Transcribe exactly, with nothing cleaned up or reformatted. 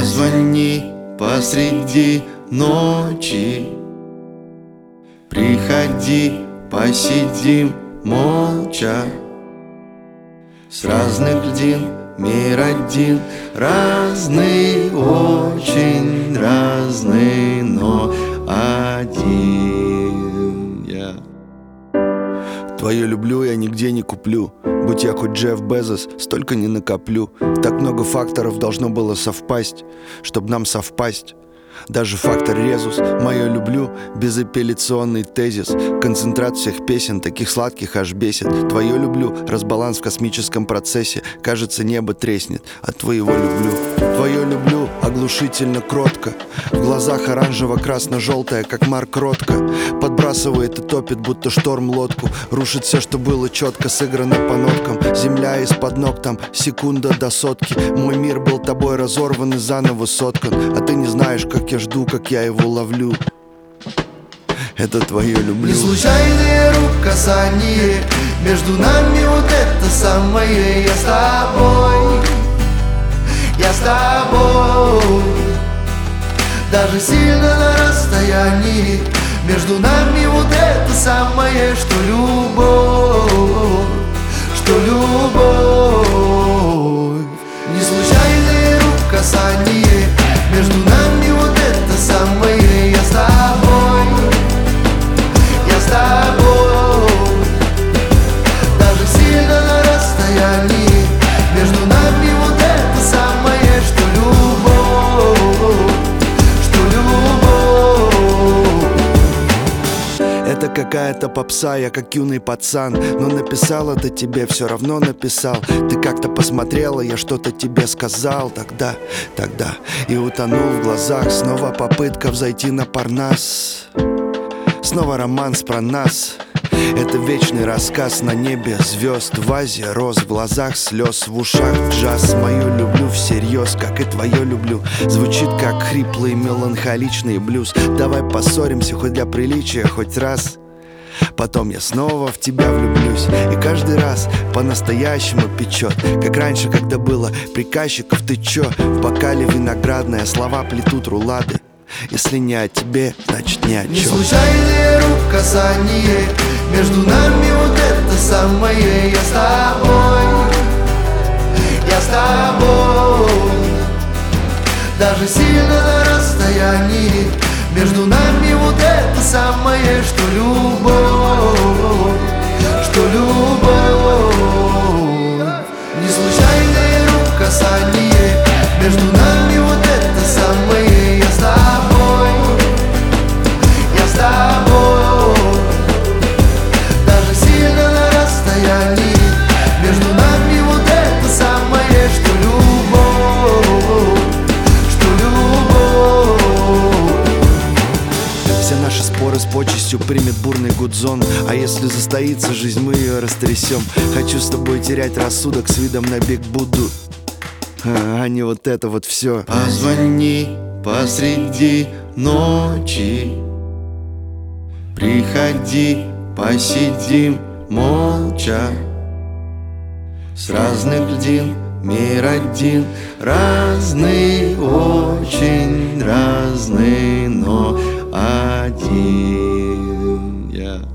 Позвони посреди ночи, приходи, посидим молча. С разных льдин мир один, разный, очень разный, но один я. Твое люблю я нигде не куплю. Будь я хоть Джефф Безос, столько не накоплю. Так много факторов должно было совпасть, чтоб нам совпасть. Даже фактор резус, мое люблю, безапелляционный тезис. Концентрат всех песен, таких сладких аж бесит. Твое люблю, разбаланс в космическом процессе. Кажется, небо треснет от твоего люблю. Твое люблю, оглушительно кротко. В глазах оранжево-красно-желтая, как Марк Ротко. Подбрасывает и топит, будто шторм лодку. Рушит все, что было четко сыграно по ноткам. Земля из-под ног там, секунда до сотки. Мой мир был тобой разорван и заново соткан. А ты не знаешь, как я жду, как я его ловлю. Это твое люблю. Не случайные рук касания, между нами вот это самое. Я с тобой, я с тобой. Даже сильно на расстоянии, между нами вот это самое, что любовь, что любовь. Не случайные рук касания, между нами вот это самое. Я с тобой, я с тобой. Даже сильно на расстоянии, между нами вот это самое, что любовь, что любовь. Это какая-то попса, я как юный пацан. Но написал это тебе, все равно написал. Ты как-то посмотрела, я что-то тебе сказал тогда, тогда. И утонул в глазах, снова попытка взойти на Парнас. Снова романс про нас. Это вечный рассказ на небе звезд, в вазе роз, в глазах слез, в ушах джаз. Мою люблю всерьез, как и твое люблю. Звучит как хриплый меланхоличный блюз. Давай поссоримся хоть для приличия, хоть раз. Потом я снова в тебя влюблюсь. И каждый раз по-настоящему печет. Как раньше, когда было приказчиков, ты чё? В бокале виноградное, слова плетут рулады. Если не о тебе, значит ни о чем. Не случайные рук касания, между нами вот это самое. Я с тобой, я с тобой. Даже сильно на расстоянии, между нами вот это самое, что любовь, что любовь. Не случайные рук касания, между нами вот это самое. Я с тобой, я с тобой. Даже сильно на расстоянии, между нами вот это самое, что любовь, что любовь. Все наши споры с почестью примет бурный гудзон. А если застоится жизнь, мы ее растрясем. Хочу с тобой терять рассудок с видом на Биг Будду, а, а не вот это вот все. Позвони посреди ночи, приходи, посидим молча. С разных льдин мир один, разный, очень разный, но один я.